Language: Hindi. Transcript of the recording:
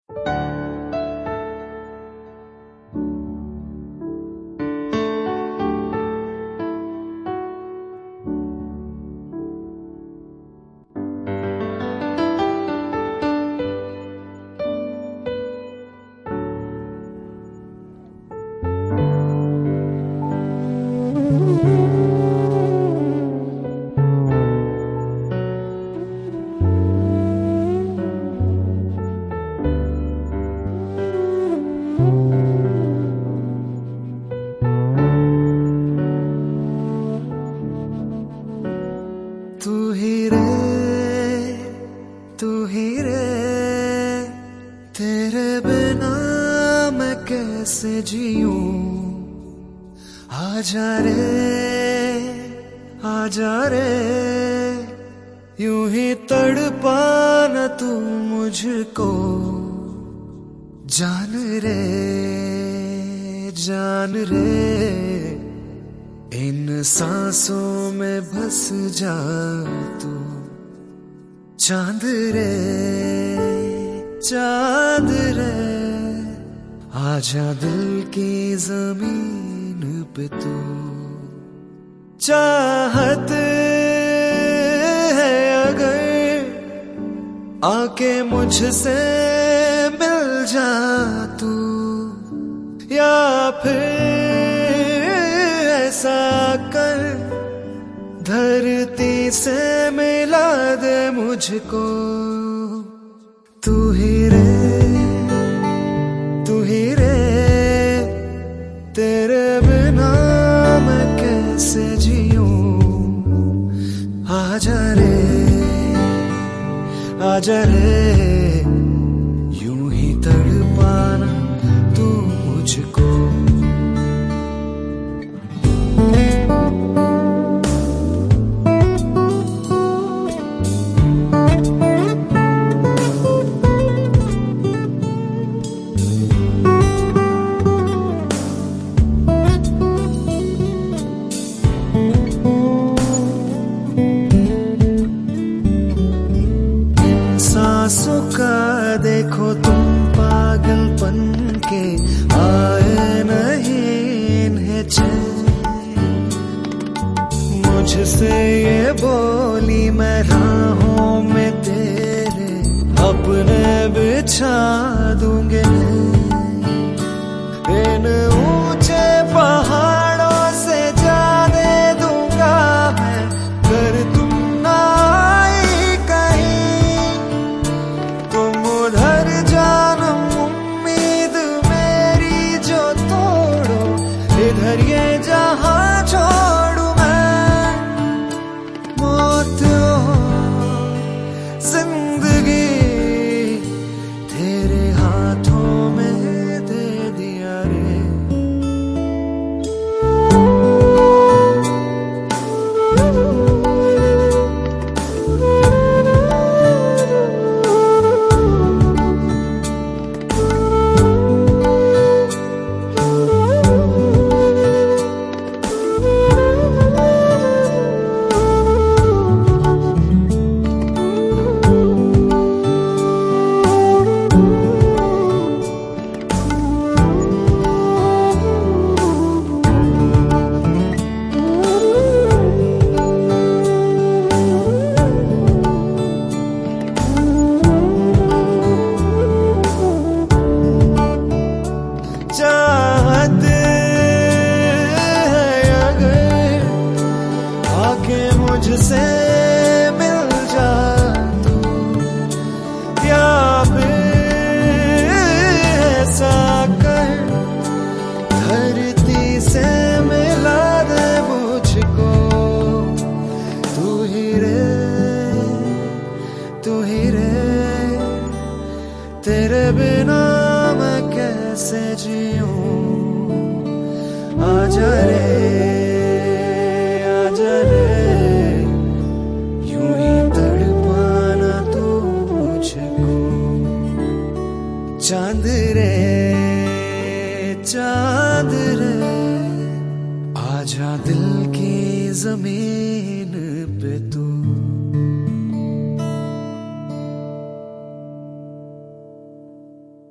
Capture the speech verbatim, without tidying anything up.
तू ही रे, तू ही रे, तेरे बिना मैं कैसे जीऊं। आजा रे, आजा रे, यूं ही तड़पाना तू मुझको। जान रे, जान रे, इन सांसों में बस जा तू। चांद रे, चांद रे, आजा दिल की जमीन पे तू। चाहत है अगर आके मुझसे मिल जा तू, या फिर ऐसा कर धरती से मिला दे मुझको। तू ही रे, तू ही रे, तेरे बिना मैं कैसे जीऊं। आजा रे, आजा रे, यूं ही तड़पाना तू मुझको। सांसों का देखो तुम पागलपन के आए नहीं इन्हें चैन। मुझसे ये बोली मैं राहों में तेरे अपने बिछा दूंगे। इन ऊंचे पहाड़ों से जा दे दूंगा मैं, कर तुम ना आई कहीं। तुम उधर जानम उम्मीद मेरी जो तोड़ो, इधर ये जहां छोड़ू मैं। मौत हो जिंदगी तेरे हाथों में दे दिया रे। चाहत है अगर आके मुझसे मिल जा तू, या फिर ऐसा कर धरती से मिला दे मुझको। तू ही रे, तू ही रे, तेरे बिना मैं कैसे जीऊं। आजा रे, आजा रे, यूं ही तड़पाना तू मुझको। चांद रे, चांद रे, आजा दिल की जमीन